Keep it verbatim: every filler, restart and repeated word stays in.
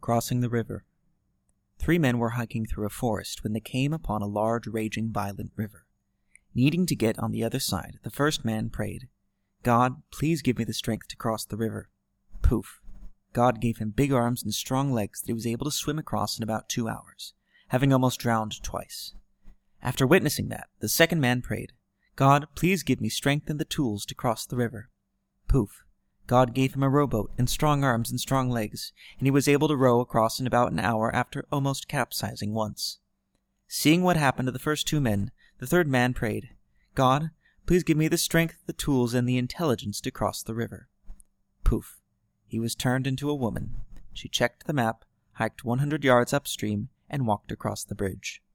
Crossing the river. Three men were hiking through a forest when they came upon a large, raging, violent river. Needing to get on the other side, the first man prayed, "God, please give me the strength to cross the river." Poof! God gave him big arms and strong legs that he was able to swim across in about two hours, having almost drowned twice. After witnessing that, the second man prayed, "God, please give me strength and the tools to cross the river." Poof! God gave him a rowboat and strong arms and strong legs, and he was able to row across in about an hour after almost capsizing once. Seeing what happened to the first two men, the third man prayed, "God, please give me the strength, the tools, and the intelligence to cross the river." Poof! He was turned into a woman. She checked the map, hiked one hundred yards upstream, and walked across the bridge.